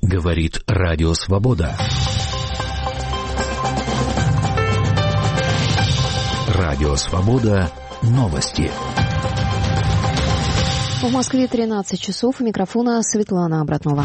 Говорит Радио Свобода. Радио Свобода. Новости. В Москве 13 часов. У микрофона Светлана Обратнова.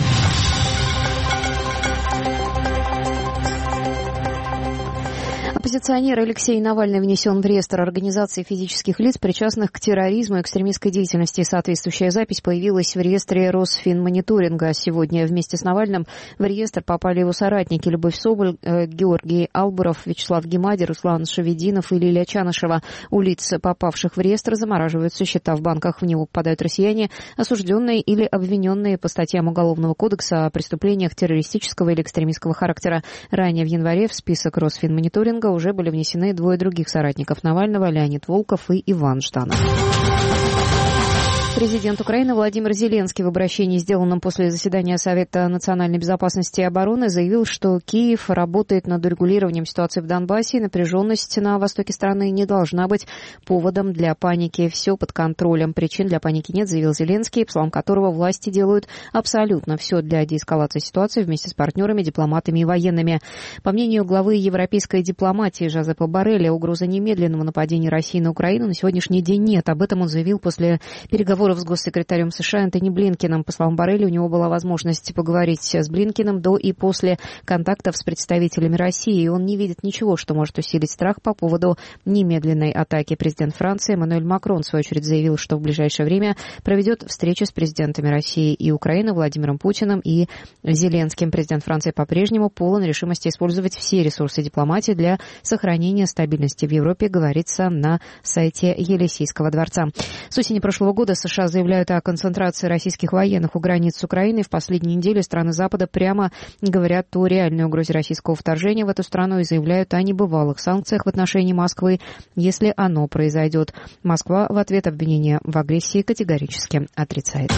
Оппозиционер Алексей Навальный внесен в реестр организаций физических лиц, причастных к терроризму и экстремистской деятельности. Соответствующая запись появилась в реестре Росфинмониторинга. Сегодня вместе с Навальным в реестр попали его соратники Любовь Соболь, Георгий Албуров, Вячеслав Гемади, Руслан Шавединов и Лилия Чанышева. У лиц, попавших в реестр, замораживаются счета в банках. В него попадают россияне, осужденные или обвиненные по статьям Уголовного кодекса о преступлениях террористического или экстремистского характера. Ранее в январе в список Росфинмониторинга уже были внесены двое других соратников Навального, Леонид Волков и Иван Жданов. Президент Украины Владимир Зеленский в обращении, сделанном после заседания Совета национальной безопасности и обороны, заявил, что Киев работает над урегулированием ситуации в Донбассе, и напряженность на востоке страны не должна быть поводом для паники. Все под контролем. Причин для паники нет, заявил Зеленский, по словам которого власти делают абсолютно все для деэскалации ситуации вместе с партнерами, дипломатами и военными. По мнению главы европейской дипломатии Жозепа Борреля, угрозы немедленного нападения России на Украину на сегодняшний день нет. Об этом он заявил после переговоров с госсекретарем США Энтони Блинкеном. По словам Борреля, у него была возможность поговорить с Блинкеном до и после контактов с представителями России, и он не видит ничего, что может усилить страх по поводу немедленной атаки. Президент Франции Эммануэль Макрон, в свою очередь, заявил, что в ближайшее время проведет встречи с президентами России и Украины Владимиром Путиным и Зеленским. Президент Франции по-прежнему полон решимости использовать все ресурсы дипломатии для сохранения стабильности в Европе, говорится на сайте Елисейского дворца. С осени прошлого года США заявляют о концентрации российских военных у границ с Украиной. В последние недели страны Запада прямо говорят о реальной угрозе российского вторжения в эту страну и заявляют о небывалых санкциях в отношении Москвы, если оно произойдет. Москва в ответ обвинения в агрессии категорически отрицает.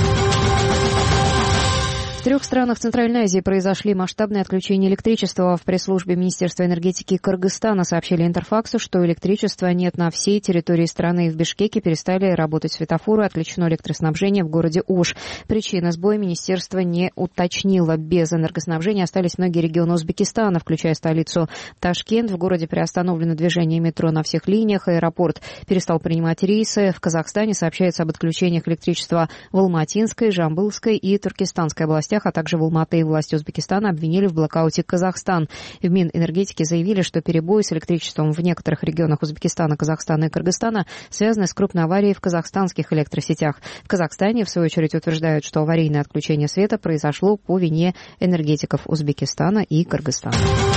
В 3 странах Центральной Азии произошли масштабные отключения электричества. В пресс-службе Министерства энергетики Кыргызстана сообщили Интерфаксу, что электричества нет на всей территории страны. В Бишкеке перестали работать светофоры, отключено электроснабжение в городе Ош. Причины сбоя министерство не уточнило. Без энергоснабжения остались многие регионы Узбекистана, включая столицу Ташкент. В городе приостановлено движение метро на всех линиях. Аэропорт перестал принимать рейсы. В Казахстане сообщается об отключениях электричества в Алматинской, Жамбылской и Туркестанской областях, а также в Алматы. И власти Узбекистана обвинили в блокауте Казахстан. В Минэнергетике заявили, что перебои с электричеством в некоторых регионах Узбекистана, Казахстана и Кыргызстана связаны с крупной аварией в казахстанских электросетях. В Казахстане, в свою очередь, утверждают, что аварийное отключение света произошло по вине энергетиков Узбекистана и Кыргызстана.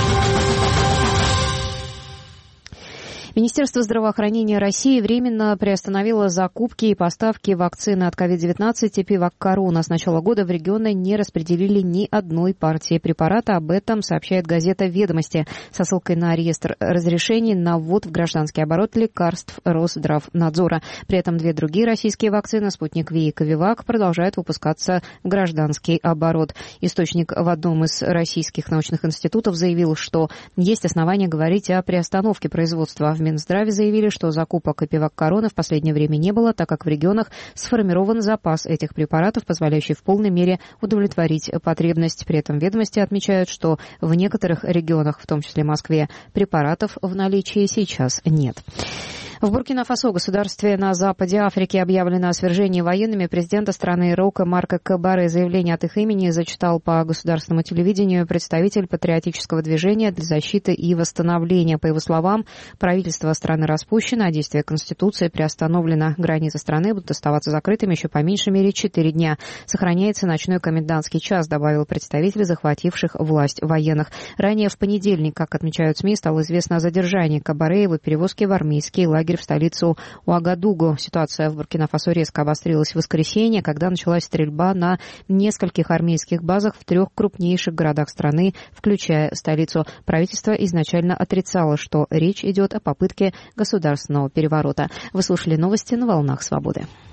Министерство здравоохранения России временно приостановило закупки и поставки вакцины от COVID-19 Эпивак Корона. С начала года в регионы не распределили ни одной партии препарата. Об этом сообщает газета «Ведомости» со ссылкой на реестр разрешений на ввод в гражданский оборот лекарств Росздравнадзора. При этом 2 другие российские вакцины «Спутник Ви» и «Ковивак» продолжают выпускаться в гражданский оборот. Источник в одном из российских научных институтов заявил, что есть основания говорить о приостановке производства. В Минздраве заявили, что закупок Эпивак Корона в последнее время не было, так как в регионах сформирован запас этих препаратов, позволяющий в полной мере удовлетворить потребность. При этом ведомости отмечают, что в некоторых регионах, в том числе Москве, препаратов в наличии сейчас нет. В Буркина-Фасо, государстве на западе Африки, объявлено о свержении военными президента страны Рока Марка Кабаре. Заявление от их имени зачитал по государственному телевидению представитель патриотического движения для защиты и восстановления. По его словам, правительство страны распущено, а действие Конституции приостановлено. Границы страны будут оставаться закрытыми еще по меньшей мере 4 дня. Сохраняется ночной комендантский час, добавил представитель захвативших власть военных. Ранее в понедельник, как отмечают СМИ, стало известно о задержании Кабаре и его перевозке в армейский лагерь в столицу Уагадугу. Ситуация в Буркина-Фасо резко обострилась в воскресенье, когда началась стрельба на нескольких армейских базах в 3 крупнейших городах страны, включая столицу. Правительство изначально отрицало, что речь идет о попытке государственного переворота. Вы слушали новости на «Волнах Свободы».